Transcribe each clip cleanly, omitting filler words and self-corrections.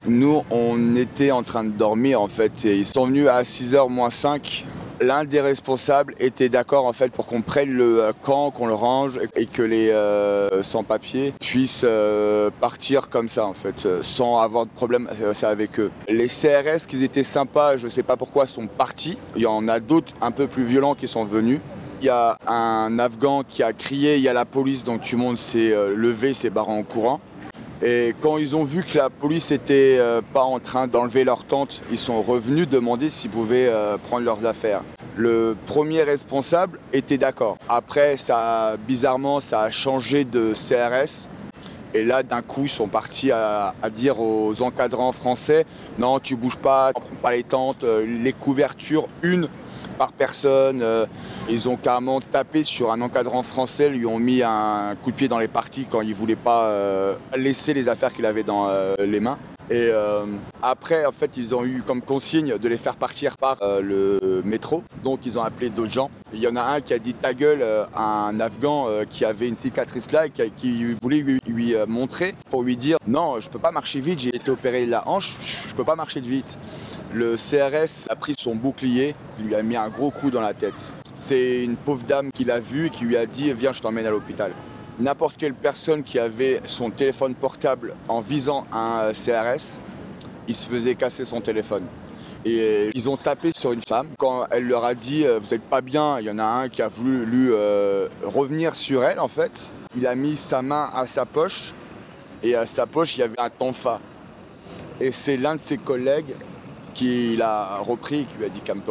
Nous, on était en train de dormir en fait et ils sont venus à 6h moins 5. L'un des responsables était d'accord en fait pour qu'on prenne le camp, qu'on le range et que les sans-papiers puissent partir comme ça en fait, sans avoir de problème avec eux. Les CRS qui étaient sympas, je sais pas pourquoi, sont partis. Il y en a d'autres un peu plus violents qui sont venus. Il y a un Afghan qui a crié, il y a la police, donc tout le monde s'est levé, s'est barré en courant. Et quand ils ont vu que la police était pas en train d'enlever leur tente, ils sont revenus demander s'ils pouvaient prendre leurs affaires. Le premier responsable était d'accord. Après, bizarrement, ça a changé de CRS. Et là, d'un coup, ils sont partis à dire aux encadrants français « Non, tu bouges pas, on prend pas les tentes, les couvertures, une par personne. » Ils ont carrément tapé sur un encadrant français, lui ont mis un coup de pied dans les parties quand il voulait pas laisser les affaires qu'il avait dans les mains. Et après, en fait, ils ont eu comme consigne de les faire partir par le métro. Donc, ils ont appelé d'autres gens. Il y en a un qui a dit ta gueule à un Afghan qui avait une cicatrice là et qui voulait lui montrer pour lui dire non, je peux pas marcher vite, j'ai été opéré de la hanche, je peux pas marcher de vite. Le CRS a pris son bouclier, lui a mis un gros coup dans la tête. C'est une pauvre dame qui l'a vu et qui lui a dit viens, je t'emmène à l'hôpital. N'importe quelle personne qui avait son téléphone portable en visant un CRS, il se faisait casser son téléphone. Et ils ont tapé sur une femme. Quand elle leur a dit « vous n'êtes pas bien », il y en a un qui a voulu lui revenir sur elle en fait. Il a mis sa main à sa poche et à sa poche il y avait un tonfa. Et c'est l'un de ses collègues qui l'a repris et qui lui a dit « calme-toi ».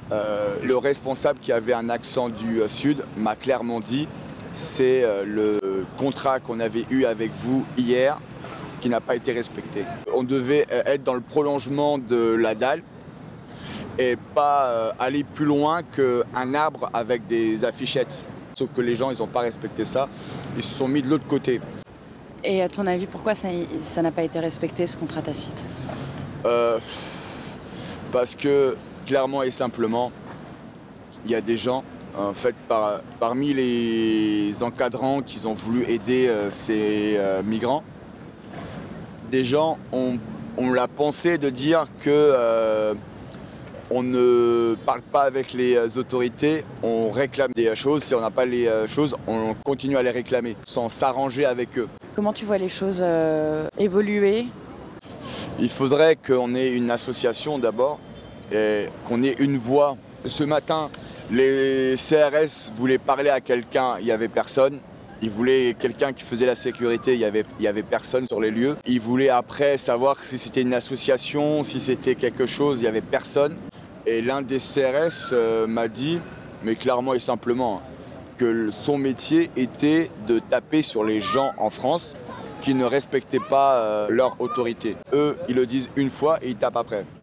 Le responsable qui avait un accent du sud m'a clairement dit c'est le contrat qu'on avait eu avec vous hier qui n'a pas été respecté. On devait être dans le prolongement de la dalle et pas aller plus loin qu'un arbre avec des affichettes. Sauf que les gens, ils n'ont pas respecté ça. Ils se sont mis de l'autre côté. Et à ton avis, pourquoi ça n'a pas été respecté, ce contrat tacite ? Parce que, clairement et simplement, il y a des gens, en fait, parmi les encadrants qui ont voulu aider ces migrants, des gens ont la pensée de dire que on ne parle pas avec les autorités, on réclame des choses. Si on n'a pas les choses, on continue à les réclamer, sans s'arranger avec eux. Comment tu vois les choses évoluer ? Il faudrait qu'on ait une association d'abord, et qu'on ait une voix. Ce matin, les CRS voulaient parler à quelqu'un, il n'y avait personne. Ils voulaient quelqu'un qui faisait la sécurité, il y avait personne sur les lieux. Ils voulaient après savoir si c'était une association, si c'était quelque chose, il n'y avait personne. Et l'un des CRS m'a dit, mais clairement et simplement, que son métier était de taper sur les gens en France qui ne respectaient pas leur autorité. Eux, ils le disent une fois et ils tapent après.